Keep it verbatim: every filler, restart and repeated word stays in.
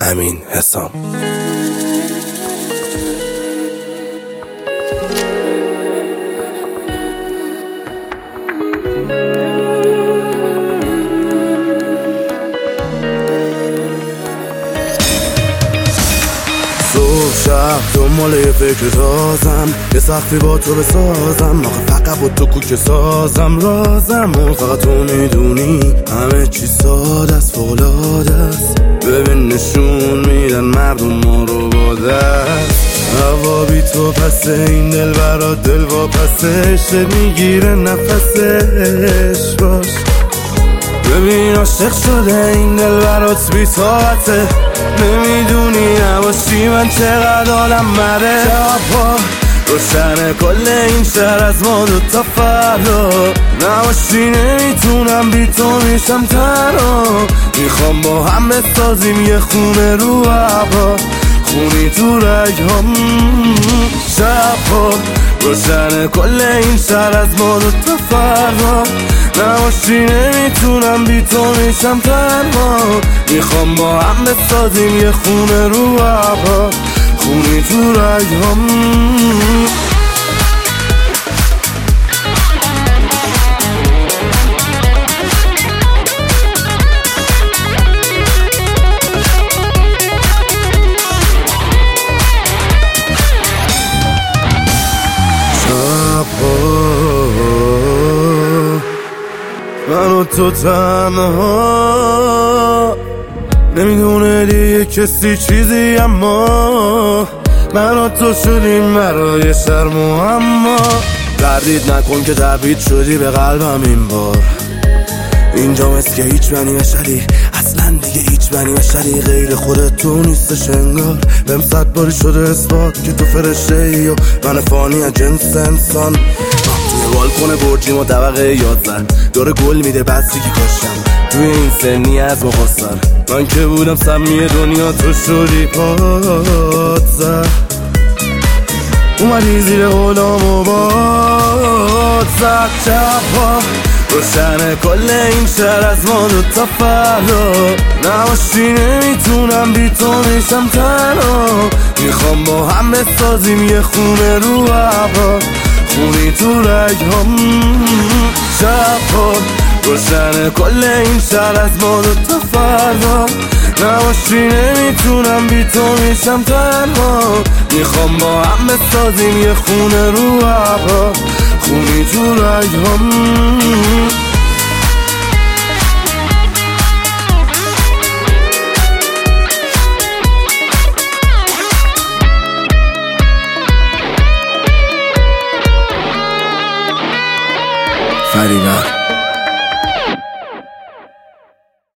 امین حسام. صبح شب دنبال یه فکر تازم، یه سختی با تو بسازم، آخه فقط با تو کوک سازم رازم و فقط تو میدونی همه چی ساده است، فوق‌العاده است. ببین نشون میدن مردم ما رو با دست، هوا بی تو پسه، این دل برات دل واپسش میگیره نفسش باش. ببین عاشق شده این دل برات بی طاقته، نمیدونی نباشی من چقدر حالم مره. شبها روشنه کل این شهر از ما دوتا فردا، نباشی نمیتونم بی تو میشم تنها. میخوام با هم بسازیم یه خونه رو هوا، خونی تو رگام. شبها روشنه کل این شهر از ما دوتا فردا، نباشی نمیتونم بی تو میشم تنها. میخوام با هم بسازیم یه خونه رو هوا، خونی تو رگام. من و تو تنها، نمیدونه دیگه کسی چیزی، اما من و تو شدیم برای شرم و اما. تردید نکن که تبعید شدی به قلبم این بار، اینجا مثل که هیچ بنی بشری، اصلا دیگه هیچ بنی بشری غیر خودت تو نیستش انگار. بهم صد باری شده اثبات که تو فرشته ای و من فانی از جنس انسان. توی بالکن برجیم و طبقه یازده داره گل میده بسی که کاشتم توی این سنی از مخواستن. من که بودم سمی دنیا تو شدی پات زد، اومدی زیر غلام و باد زد. شبها روشنه کل این شهر از ما دوتا فردا، نباشی نمیتونم بی تو میشم تنها. میخوام با هم بسازیم یه خونه رو هوا، خونی تو رگام. شبها روشنه کل این شهر از ما دوتا فردا، نباشی نمیتونم بی تو میشم تنها. میخوام با هم بسازیم یه خونه رو هوا، خونی تو رگام. فریبا